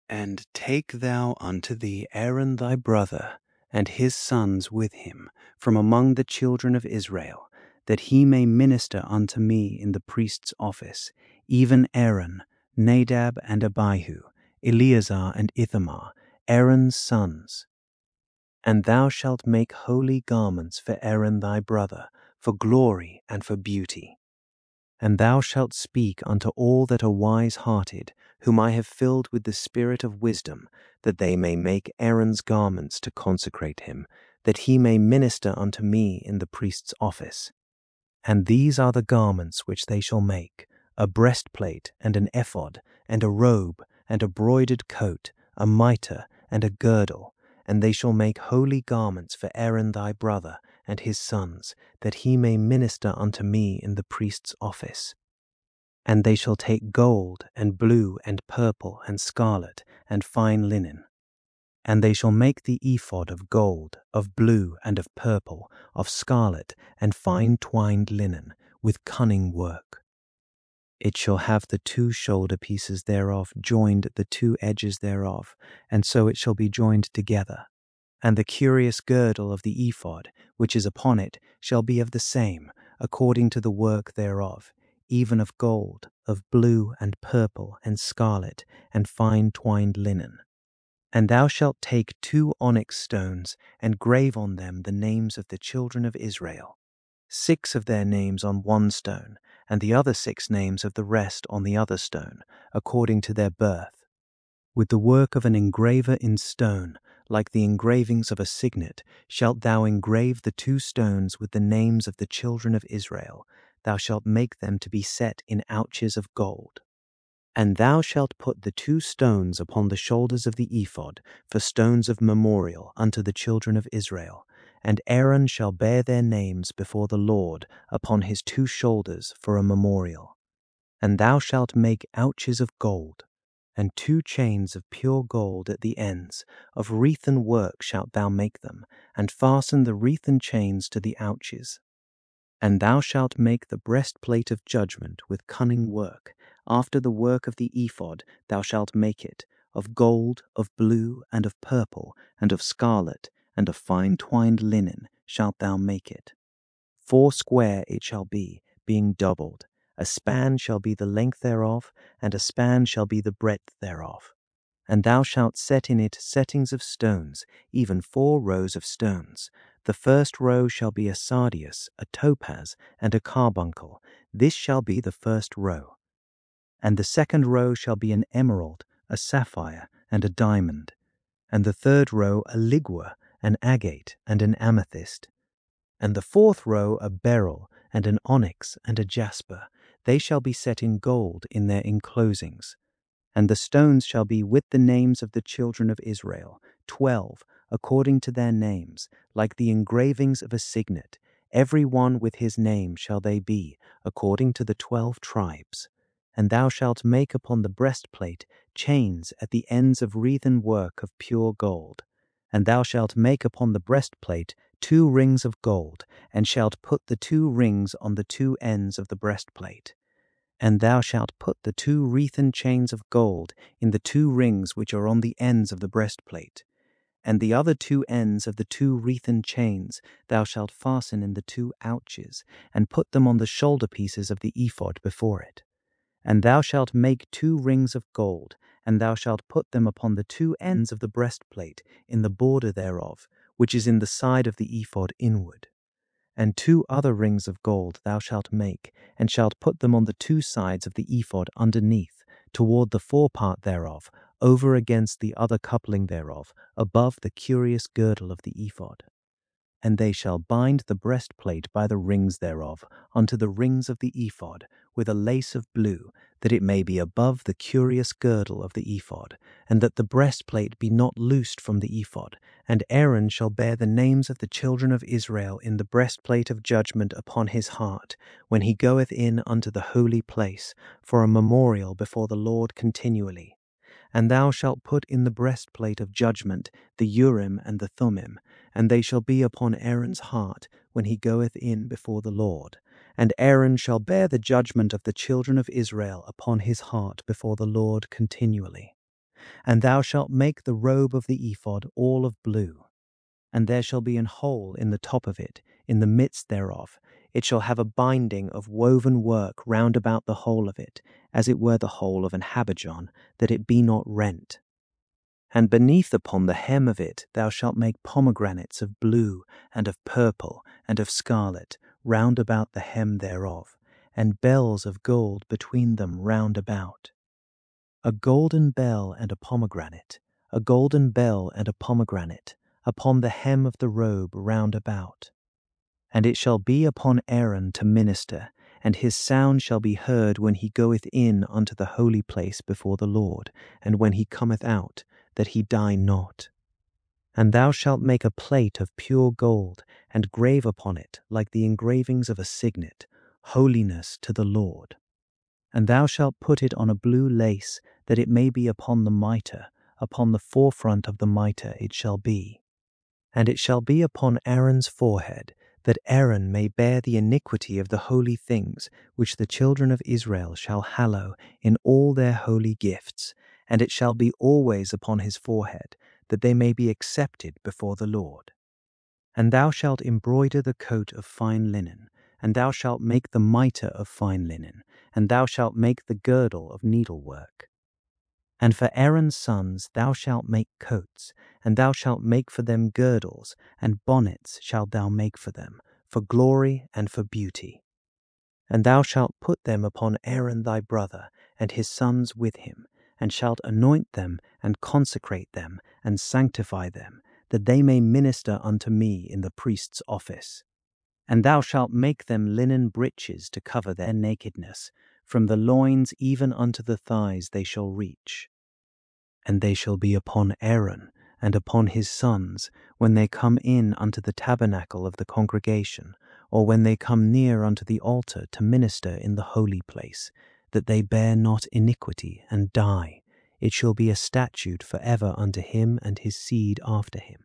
And take thou unto thee Aaron thy brother, and his sons with him, from among the children of Israel, that he may minister unto me in the priest's office, even Aaron, Nadab and Abihu, Eleazar and Ithamar, Aaron's sons. And thou shalt make holy garments for Aaron thy brother, for glory and for beauty. And thou shalt speak unto all that are wise-hearted, whom I have filled with the spirit of wisdom, that they may make Aaron's garments to consecrate him, that he may minister unto me in the priest's office. And these are the garments which they shall make: a breastplate, and an ephod, and a robe, and a broidered coat, a mitre, and a girdle. And they shall make holy garments for Aaron thy brother and his sons, that he may minister unto me in the priest's office. And they shall take gold, and blue, and purple, and scarlet, and fine linen. And they shall make the ephod of gold, of blue, and of purple, of scarlet, and fine twined linen, with cunning work. It shall have the 2 shoulder pieces thereof joined at the 2 edges thereof, and so it shall be joined together. And the curious girdle of the ephod, which is upon it, shall be of the same, according to the work thereof, even of gold, of blue, and purple, and scarlet, and fine twined linen. And thou shalt take 2 onyx stones, and grave on them the names of the children of Israel, 6 of their names on one stone, and the other 6 names of the rest on the other stone, according to their birth. With the work of an engraver in stone, like the engravings of a signet, shalt thou engrave the 2 stones with the names of the children of Israel. Thou shalt make them to be set in ouches of gold. And thou shalt put the 2 stones upon the shoulders of the ephod for stones of memorial unto the children of Israel. And Aaron shall bear their names before the Lord upon his 2 shoulders for a memorial. And thou shalt make ouches of gold, and 2 chains of pure gold at the ends. Of wreathen work shalt thou make them, and fasten the wreathen chains to the ouches. And thou shalt make the breastplate of judgment with cunning work. After the work of the ephod thou shalt make it, of gold, of blue, and of purple, and of scarlet, and of fine twined linen shalt thou make it. 4 square it shall be, being doubled. A span shall be the length thereof, and a span shall be the breadth thereof. And thou shalt set in it settings of stones, even 4 rows of stones. The first row shall be a sardius, a topaz, and a carbuncle. This shall be the first row. And the second row shall be an emerald, a sapphire, and a diamond. And the third row a ligua, an agate, and an amethyst. And the 4th row a beryl, and an onyx, and a jasper. They shall be set in gold in their enclosings. And the stones shall be with the names of the children of Israel, 12, according to their names, like the engravings of a signet. Every one with his name shall they be, according to the 12 tribes. And thou shalt make upon the breastplate chains at the ends of wreathen work of pure gold. And thou shalt make upon the breastplate 2 rings of gold, and shalt put the 2 rings on the 2 ends of the breastplate. And thou shalt put the 2 wreathen chains of gold in the 2 rings which are on the ends of the breastplate. And the other 2 ends of the 2 wreathen chains thou shalt fasten in the 2 ouches, and put them on the shoulder pieces of the ephod before it. And thou shalt make 2 rings of gold, and thou shalt put them upon the 2 ends of the breastplate, in the border thereof, which is in the side of the ephod inward. And 2 other rings of gold thou shalt make, and shalt put them on the 2 sides of the ephod underneath, toward the forepart thereof, over against the other coupling thereof, above the curious girdle of the ephod. And they shall bind the breastplate by the rings thereof unto the rings of the ephod, with a lace of blue, that it may be above the curious girdle of the ephod, and that the breastplate be not loosed from the ephod. And Aaron shall bear the names of the children of Israel in the breastplate of judgment upon his heart, when he goeth in unto the holy place, for a memorial before the Lord continually. And thou shalt put in the breastplate of judgment the Urim and the Thummim, and they shall be upon Aaron's heart when he goeth in before the Lord. And Aaron shall bear the judgment of the children of Israel upon his heart before the Lord continually. And thou shalt make the robe of the ephod all of blue. And there shall be an hole in the top of it, in the midst thereof. It shall have a binding of woven work round about the hole of it, as it were the hole of an habergeon, that it be not rent. And beneath upon the hem of it thou shalt make pomegranates of blue, and of purple, and of scarlet, round about the hem thereof, and bells of gold between them round about. A golden bell and a pomegranate, a golden bell and a pomegranate, upon the hem of the robe round about. And it shall be upon Aaron to minister, and his sound shall be heard when he goeth in unto the holy place before the Lord, and when he cometh out, that he die not. And thou shalt make a plate of pure gold, and grave upon it, like the engravings of a signet, holiness to the Lord. And thou shalt put it on a blue lace, that it may be upon the mitre, upon the forefront of the mitre it shall be. And it shall be upon Aaron's forehead, that Aaron may bear the iniquity of the holy things which the children of Israel shall hallow in all their holy gifts, and it shall be always upon his forehead, that they may be accepted before the Lord. And thou shalt embroider the coat of fine linen, and thou shalt make the mitre of fine linen, and thou shalt make the girdle of needlework. And for Aaron's sons thou shalt make coats, and thou shalt make for them girdles, and bonnets shalt thou make for them, for glory and for beauty. And thou shalt put them upon Aaron thy brother, and his sons with him, and shalt anoint them, and consecrate them, and sanctify them, that they may minister unto me in the priest's office. And thou shalt make them linen breeches to cover their nakedness, from the loins even unto the thighs they shall reach. And they shall be upon Aaron and upon his sons when they come in unto the tabernacle of the congregation, or when they come near unto the altar to minister in the holy place, that they bear not iniquity and die. It shall be a statute for ever unto him and his seed after him.